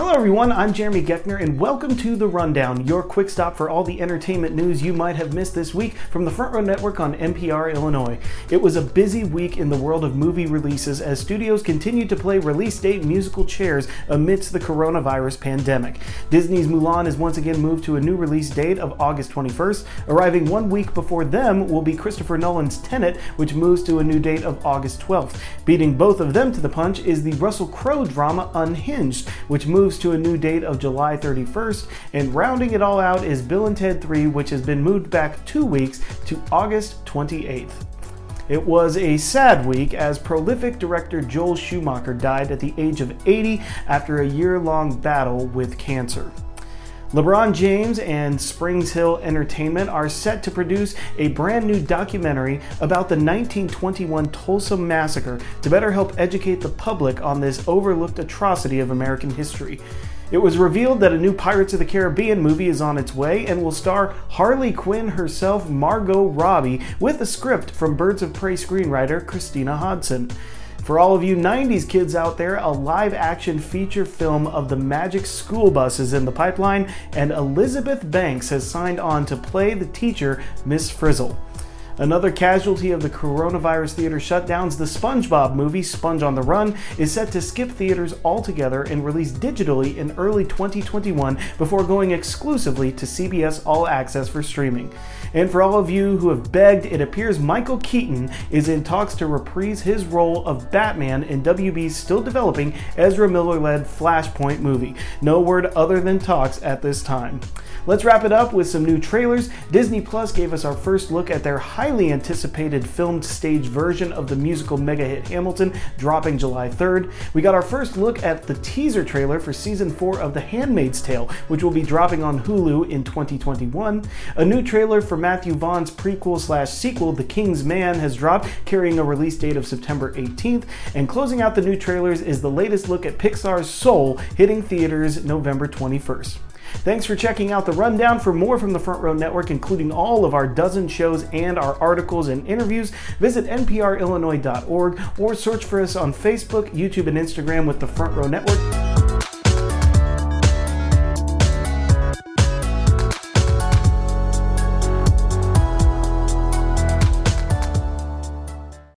Hello everyone, I'm Jeremy Geckner and welcome to The Rundown, your quick stop for all the entertainment news you might have missed this week from the Front Row Network on NPR Illinois. It was a busy week in the world of movie releases as studios continued to play release date musical chairs amidst the coronavirus pandemic. Disney's Mulan is once again moved to a new release date of August 21st. Arriving 1 week before them will be Christopher Nolan's Tenet, which moves to a new date of August 12th. Beating both of them to the punch is the Russell Crowe drama Unhinged, which moves to a new date of July 31st, and rounding it all out is Bill & Ted 3, which has been moved back 2 weeks to August 28th. It was a sad week as prolific director Joel Schumacher died at the age of 80 after a year-long battle with cancer. LeBron James and Springs Hill Entertainment are set to produce a brand new documentary about the 1921 Tulsa Massacre to better help educate the public on this overlooked atrocity of American history. It was revealed that a new Pirates of the Caribbean movie is on its way and will star Harley Quinn herself, Margot Robbie, with a script from Birds of Prey screenwriter Christina Hodson. For all of you 90s kids out there, a live-action feature film of the Magic School Bus is in the pipeline, and Elizabeth Banks has signed on to play the teacher, Miss Frizzle. Another casualty of the coronavirus theater shutdowns, the SpongeBob movie, Sponge on the Run, is set to skip theaters altogether and release digitally in early 2021 before going exclusively to CBS All Access for streaming. And for all of you who have begged, it appears Michael Keaton is in talks to reprise his role of Batman in WB's still developing Ezra Miller-led Flashpoint movie. No word other than talks at this time. Let's wrap it up with some new trailers. Disney Plus gave us our first look at their highly anticipated filmed stage version of the musical mega hit Hamilton, dropping July 3rd. We got our first look at the teaser trailer for season 4 of The Handmaid's Tale, which will be dropping on Hulu in 2021. A new trailer for Matthew Vaughn's prequel/sequel, The King's Man, has dropped, carrying a release date of September 18th. And closing out the new trailers is the latest look at Pixar's Soul, hitting theaters November 21st. Thanks for checking out The Rundown. For more from the Front Row Network, including all of our dozen shows and our articles and interviews, visit nprillinois.org or search for us on Facebook, YouTube, and Instagram with the Front Row Network.